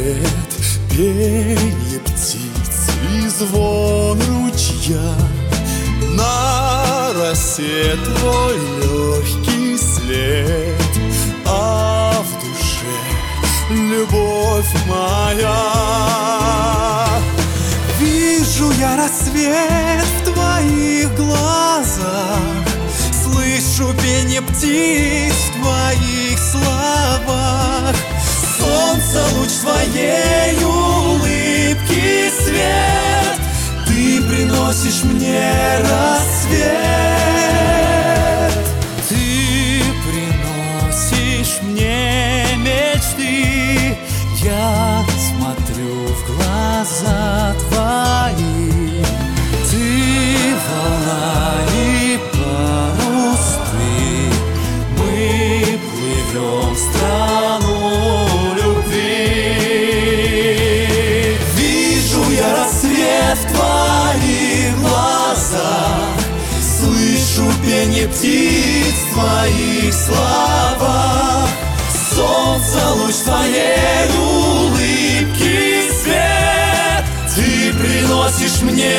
свет, пение птиц и звон ручья. На росе твой легкий след, а в душе любовь моя. Вижу я рассвет в твоих глазах, слышу пение птиц в твоих словах. Солнце луч твоей улыбки свет, ты приносишь мне рассвет. Ты приносишь мне мечты, я смотрю в глаза твои. Ты волна и парус, мы плывем в страну любви. Вижу я рассвет в твоих глазах, слышу пение птиц в твоих словах. Солнце луч твоей улыбки свет, ты приносишь мне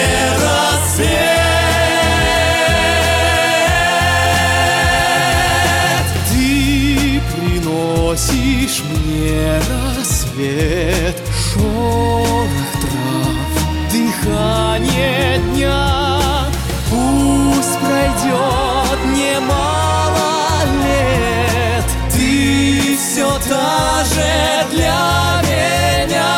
рассвет. Ты приносишь мне рассвет. Шорох трав, дыхание дня. Пусть пройдет немало лет, ты все та же для меня.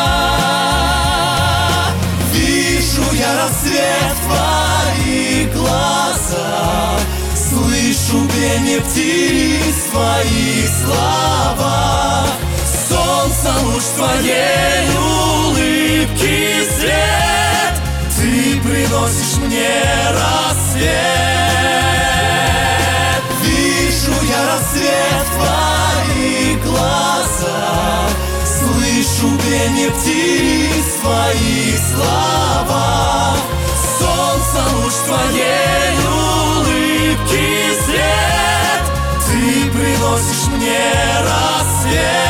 Вижу я рассвет в твоих глазах, слышу пение птиц в твоих словах. Солнце луч твоей улыбки свет, ты приносишь мне рассвет. Вижу я рассвет в твоих глазах, слышу пение птиц в твоих словах. Солнце луч твоей улыбки свет, ты приносишь мне рассвет.